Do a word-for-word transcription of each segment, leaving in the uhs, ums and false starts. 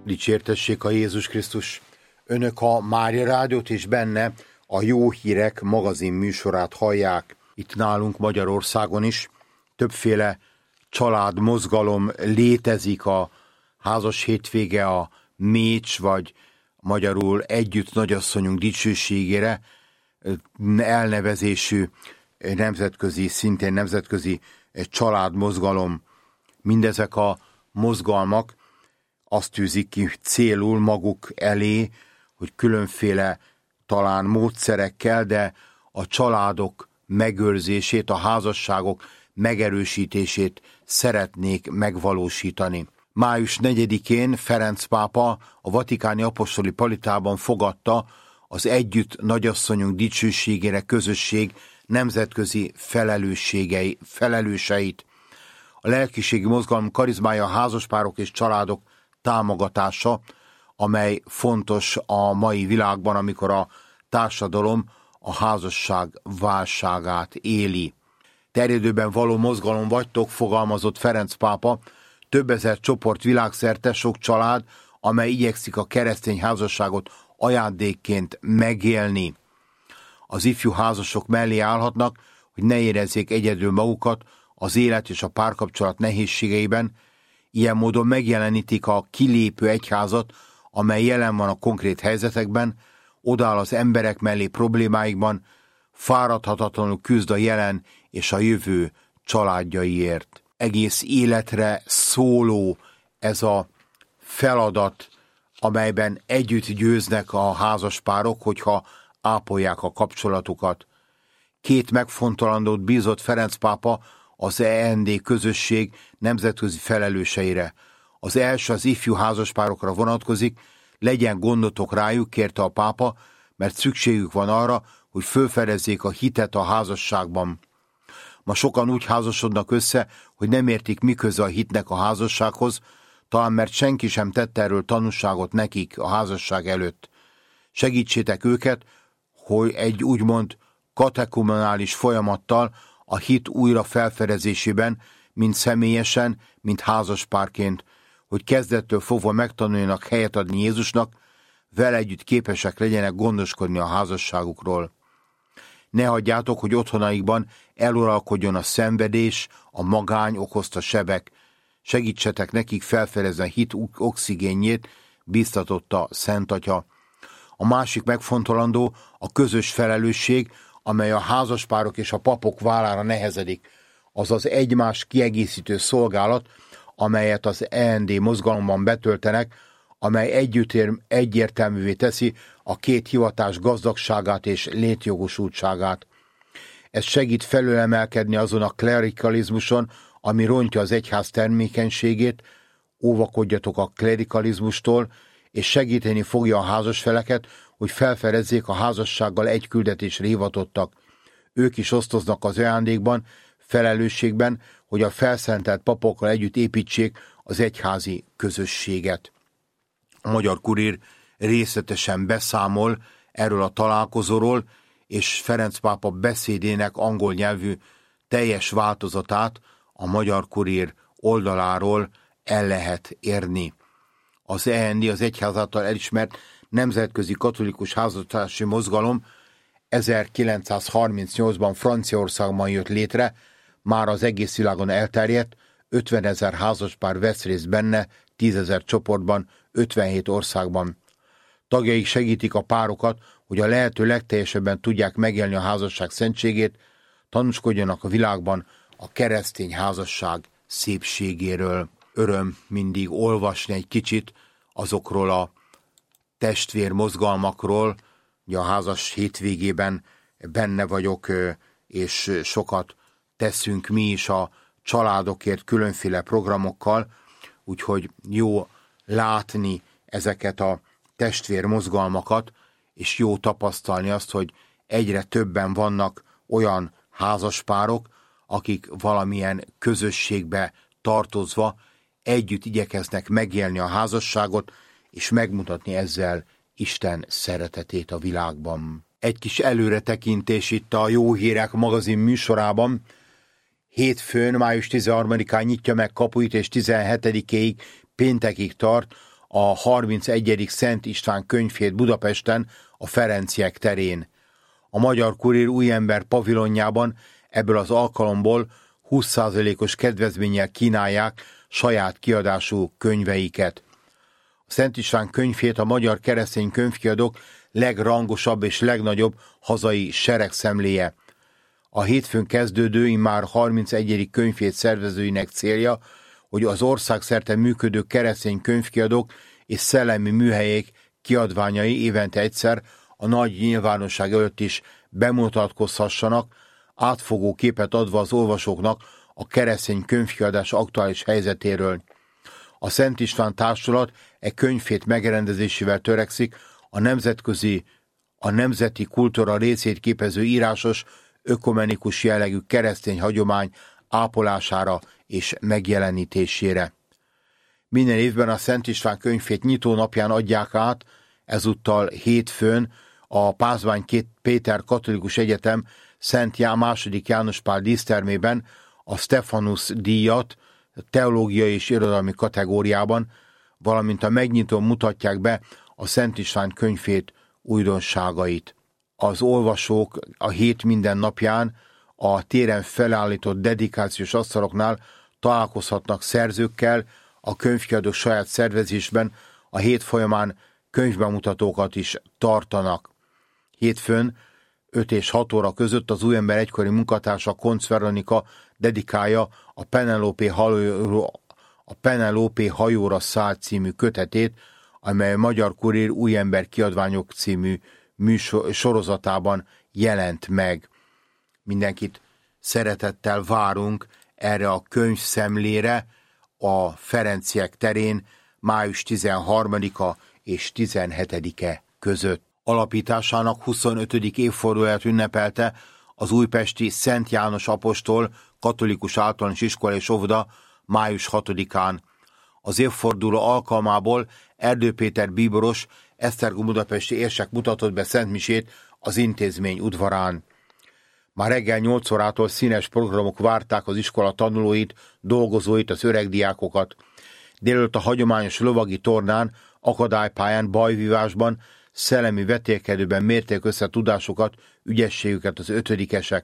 Dicsértessék a Jézus Krisztus! Önök a Mária Rádiót és benne a Jó Hírek magazin műsorát hallják. Itt nálunk Magyarországon is többféle családmozgalom létezik, a házas hétvége, a Mécs, vagy magyarul Együtt Nagyasszonyunk Dicsőségére elnevezésű nemzetközi, szintén nemzetközi családmozgalom. Mindezek a mozgalmak azt tűzik ki célul maguk elé, hogy különféle talán módszerekkel, de a családok megőrzését, a házasságok megerősítését szeretnék megvalósítani. május negyedikén Ferenc pápa a vatikáni apostoli palitában fogadta az Együtt Nagyasszonyunk Dicsőségére közösség nemzetközi felelősségei, felelőseit. A lelkiségi mozgalom karizmája a házaspárok és családok támogatása, amely fontos a mai világban, amikor a társadalom a házasság válságát éli. Terjedőben való mozgalom vagytok, fogalmazott Ferenc pápa, több ezer csoport világszerte, sok család, amely igyekszik a keresztény házasságot ajándékként megélni. Az ifjú házasok mellé állhatnak, hogy ne érezzék egyedül magukat az élet és a párkapcsolat nehézségeiben, ilyen módon megjelenítik a kilépő egyházat, amely jelen van a konkrét helyzetekben, odaáll az emberek mellé problémáikban, fáradhatatlanul küzd a jelen és a jövő családjaiért. Egész életre szóló ez a feladat, amelyben együtt győznek a házaspárok, hogyha ápolják a kapcsolatukat. Két megfontolandót bízott Ferenc pápa az E N D közösség nemzetközi felelőseire. Az első az ifjú házaspárokra vonatkozik, legyen gondotok rájuk, kérte a pápa, mert szükségük van arra, hogy fölfedezzék a hitet a házasságban. Ma sokan úgy házasodnak össze, hogy nem értik, mi köze a hitnek a házassághoz, talán mert senki sem tette erről tanúságot nekik a házasság előtt. Segítsétek őket, hogy egy úgymond katekumenális folyamattal a hit újra felfedezésében, mind személyesen, mind házaspárként, hogy kezdettől fogva megtanuljanak helyet adni Jézusnak, vele együtt képesek legyenek gondoskodni a házasságukról. Ne hagyjátok, hogy otthonaikban eluralkodjon a szenvedés, a magány okozta sebek. Segítsetek nekik felfedezni a hit oxigénjét, bíztatotta Szent Atya. A másik megfontolandó a közös felelősség, amely a házaspárok és a papok vállára nehezedik, azaz egymás kiegészítő szolgálat, amelyet az E N D mozgalomban betöltenek, amely együtt egyértelművé teszi a két hivatás gazdagságát és létjogosultságát. Ez segít felülemelkedni azon a klerikalizmuson, ami rontja az egyház termékenységét, óvakodjatok a klerikalizmustól, és segíteni fogja a házasfeleket, hogy felfedezzék a házassággal egy küldetésre hivatottak. Ők is osztoznak az ajándékban, felelősségben, hogy a felszentelt papokkal együtt építsék az egyházi közösséget. A Magyar Kurír részletesen beszámol erről a találkozóról, és Ferenc pápa beszédének angol nyelvű teljes változatát a Magyar Kurír oldaláról el lehet érni. Az E N D, az egyház által elismert nemzetközi katolikus házastási mozgalom ezerkilencszázharmincnyolcban Franciaországban jött létre, már az egész világon elterjedt, ötvenezer házaspár vesz részt benne, tízezer csoportban, ötvenhét országban. Tagjaik segítik a párokat, hogy a lehető legteljesebben tudják megélni a házasság szentségét, tanúskodjanak a világban a keresztény házasság szépségéről. Öröm mindig olvasni egy kicsit azokról a testvérmozgalmakról, ugye a házas hétvégében benne vagyok, és sokat teszünk mi is a családokért különféle programokkal, úgyhogy jó látni ezeket a testvérmozgalmakat, és jó tapasztalni azt, hogy egyre többen vannak olyan házaspárok, akik valamilyen közösségbe tartozva együtt igyekeznek megélni a házasságot, és megmutatni ezzel Isten szeretetét a világban. Egy kis előretekintés itt a Jó Hírek magazin műsorában. Hétfőn, május tizenharmadikán nyitja meg kapuit, és tizenhetedikéig péntekig tart a harmincegyedik Szent István könyvhét Budapesten, a Ferenciek terén. A Magyar Kurír Újember pavilonjában ebből az alkalomból húsz százalékos kedvezménnyel kínálják saját kiadású könyveiket. A Szent István könyvhét a magyar keresztény könyvkiadók legrangosabb és legnagyobb hazai seregszemléje. A hétfőn kezdődő, immár harmincegyedik könyvhét szervezőinek célja, hogy az országszerte működő keresztény könyvkiadók és szellemi műhelyek kiadványai évente egyszer a nagy nyilvánosság előtt is bemutatkozhassanak, átfogó képet adva az olvasóknak a keresztény könyvkiadás aktuális helyzetéről. A Szent István Társulat e könyvhét megrendezésével törekszik a nemzetközi, a nemzeti kultúra részét képező írásos, ökumenikus jellegű keresztény hagyomány ápolására és megjelenítésére. Minden évben a Szent István könyvhét nyitó napján adják át, ezúttal hétfőn a Pázmány Péter Katolikus Egyetem Szent Ján második János Pál dísztermében a Stephanus díjat teológiai és irodalmi kategóriában, valamint a megnyitón mutatják be a Szent István könyvhét újdonságait. Az olvasók a hét minden napján a téren felállított dedikációs asztaloknál találkozhatnak szerzőkkel, a könyvkiadók saját szervezésben a hét folyamán könyvbemutatókat is tartanak. Hétfőn öt és hat óra között az Újember egykori munkatársa Koncz Veronika dedikálja a Penelope, hajó, a Penelope hajóra szállt című kötetét, amely a Magyar Kurír Újember kiadványok című műsor, sorozatában jelent meg. Mindenkit szeretettel várunk erre a könyvszemlére a Ferenciek terén május tizenharmadika és tizenhetedike között. Alapításának huszonötödik évfordulóját ünnepelte az újpesti Szent János apostol katolikus általános iskola és óvoda május hatodikán. Az évforduló alkalmából Erdő Péter bíboros Esztergom budapesti érsek mutatott be szentmisét az intézmény udvarán. Már reggel nyolc órától színes programok várták az iskola tanulóit, dolgozóit, az öreg diákokat. Délelőtt a hagyományos lovagi tornán, akadálypályán, bajvívásban, szellemi vetélkedőben mérték össze tudásukat, ügyességüket az ötödikesek.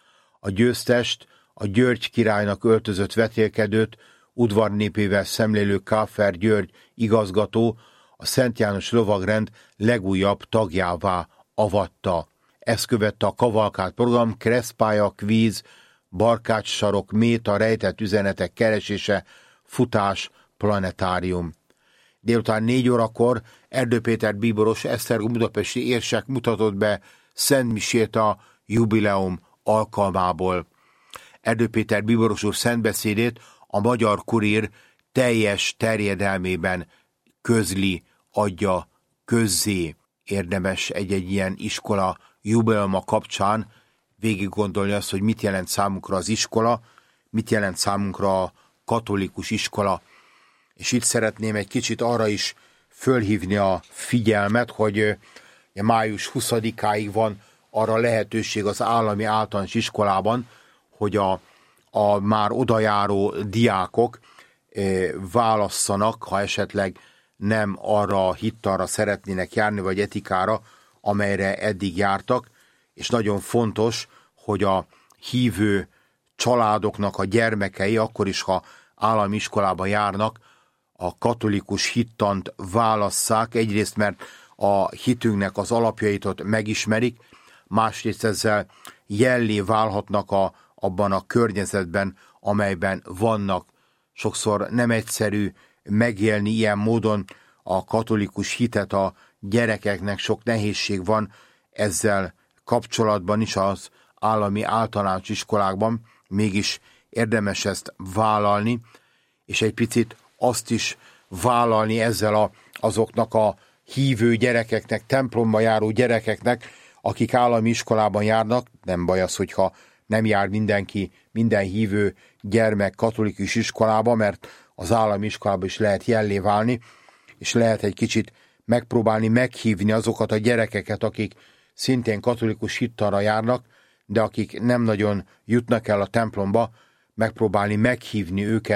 A győztest, a György királynak öltözött vetélkedőt, udvarnépével szemlélő Káfer György igazgató a Szent János lovagrend legújabb tagjává avatta. Ezt követte a kavalkád program, keresztpálya, kvíz, barkácssarok, méta, rejtett üzenetek keresése, futás, planetárium. Délután négy órakor Erdő Péter bíboros Esztergom budapesti érsek mutatott be szentmisét a jubileum alkalmából. Erdő Péter bíboros úr szentbeszédét a Magyar Kurír teljes terjedelmében közli, adja közzé. Érdemes egy-egy ilyen iskola jubileuma kapcsán végig gondolni azt, hogy mit jelent számunkra az iskola, mit jelent számunkra a katolikus iskola. És itt szeretném egy kicsit arra is fölhívni a figyelmet, hogy május huszadikáig van arra lehetőség az állami általános iskolában, hogy a, a már odajáró diákok válasszanak, ha esetleg nem arra a hittanra szeretnének járni, vagy etikára, amelyre eddig jártak, és nagyon fontos, hogy a hívő családoknak a gyermekei, akkor is, ha állami iskolában járnak, a katolikus hittant válasszák, egyrészt mert a hitünknek az alapjait ott megismerik, másrészt ezzel jellé válhatnak a, abban a környezetben, amelyben vannak. Sokszor nem egyszerű megélni ilyen módon a katolikus hitet a gyerekeknek, sok nehézség van ezzel kapcsolatban is az állami általános iskolákban, mégis érdemes ezt vállalni, és egy picit azt is vállalni ezzel a, azoknak a hívő gyerekeknek, templomba járó gyerekeknek, akik állami iskolában járnak. Nem baj az, hogyha nem jár mindenki, minden hívő gyermek katolikus iskolába, mert az állami iskolában is lehet jellé válni, és lehet egy kicsit megpróbálni meghívni azokat a gyerekeket, akik szintén katolikus hittanra járnak, de akik nem nagyon jutnak el a templomba, megpróbálni meghívni őket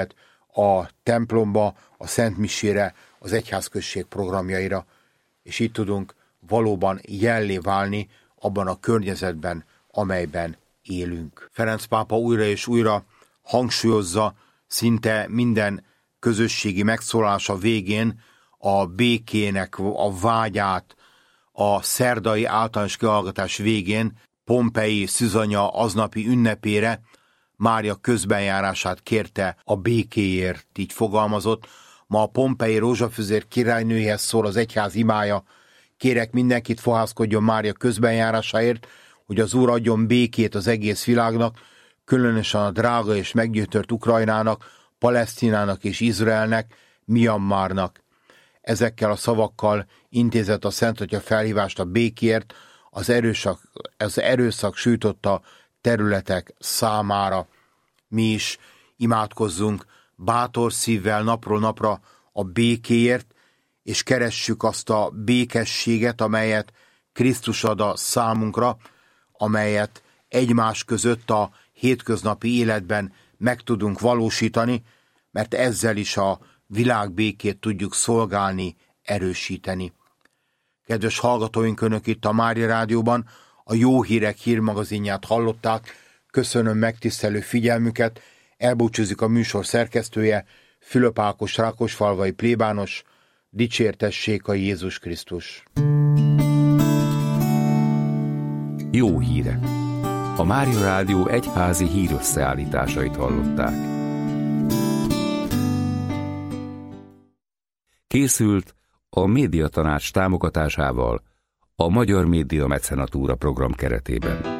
a templomba, a szentmisére, az egyházközség programjaira, és így tudunk valóban jellé válni abban a környezetben, amelyben élünk. Ferenc pápa újra és újra hangsúlyozza szinte minden közösségi megszólása végén a békének a vágyát, a szerdai általános kihallgatás végén Pompei Szűzanya aznapi ünnepére Mária közbenjárását kérte a békéért, így fogalmazott. Ma a Pompei Rózsafüzér királynőjéhez szól az egyház imája: kérek mindenkit, fohászkodjon Mária közbenjárásáért, hogy az Úr adjon békét az egész világnak, különösen a drága és meggyötört Ukrajnának, Palesztinának és Izraelnek, Myanmarnak. Ezekkel a szavakkal intézett a Szenthatya felhívást a békért az erőszak, az erőszak sújtotta területek számára. Mi is imádkozzunk bátor szívvel napról napra a békéért, és keressük azt a békességet, amelyet Krisztus ad a számunkra, amelyet egymás között a hétköznapi életben meg tudunk valósítani, mert ezzel is a világbékét tudjuk szolgálni, erősíteni. Kedves hallgatóink, Önök itt a Mária Rádióban a Jó Hírek hírmagazinját hallották. Köszönöm megtisztelő figyelmüket, elbúcsúzik a műsor szerkesztője, Fülöp Ákos rákosfalvai plébános. Dicsértessék a Jézus Krisztus! Jó hírek! A Mária Rádió egyházi hírösszeállításait hallották. Készült a Médiatanács támogatásával a Magyar Média Mecenatúra program keretében.